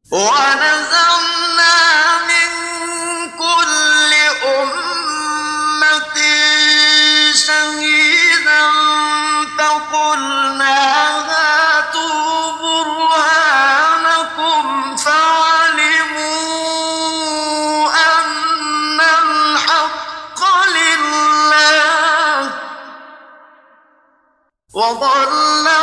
ونزعنا من كل أمة شهيدا فقلنا هاتوا برهانكم فعلموا أن الحق لله وضل